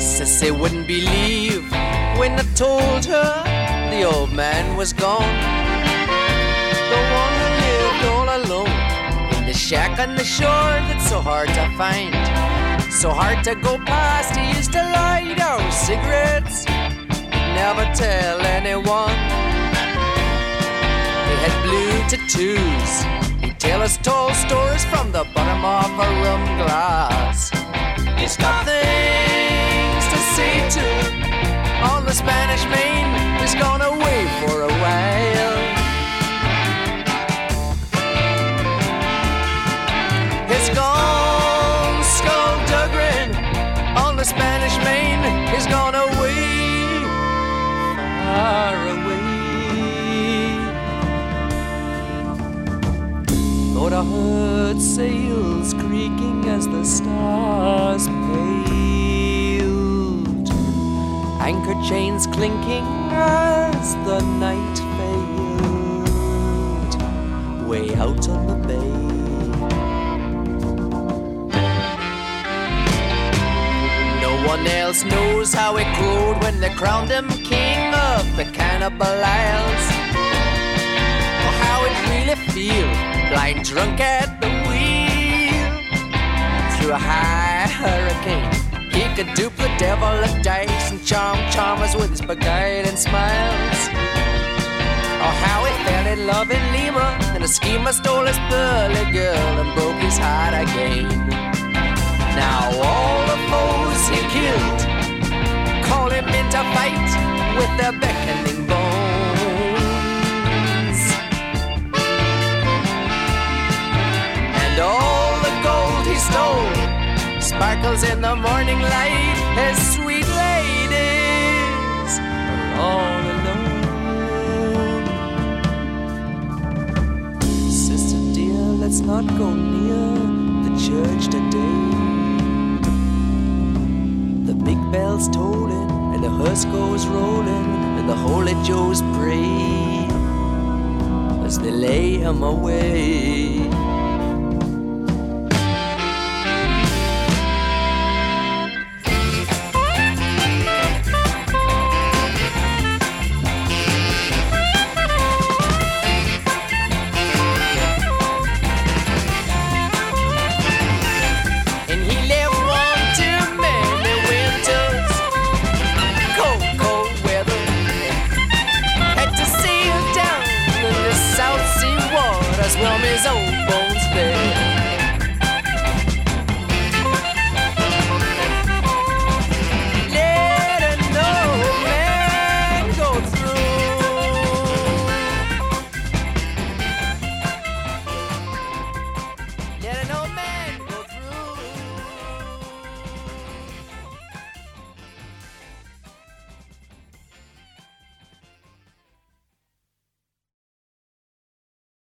Sissy wouldn't believe when I told her the old man was gone. The one who lived all alone in the shack on the shore that's so hard to find, so hard to go past. He used to light our cigarettes, never tell anyone. He had blue tattoos, he'd tell us tall stories from the bottom of a rum glass. He's got things to say too. On the Spanish Main, he's gone away for a while. He's gone skullduggery on the Spanish Main. He's gone away, far away. Thought I heard sails creaking as the stars paled, anchor chains clinking as the night failed, way out on the bay. No one else knows how it crowed when they crowned him king of the Cannibal Isles, or how it really feels, blind drunk at the wheel, through a high hurricane. He could dupe the devil at dice and charm charmers with his beguiling smiles, or how he fell in love in Lima and a schemer stole his pearly girl and broke his heart again. Now all the foes he killed call him into fight with their beckoning bones, and all the gold he stole sparkles in the morning light. His sweet ladies are all alone. Sister dear, let's not go near the church today. The big bell's tolling and the hearse goes rolling and the holy Joes pray as they lay him away.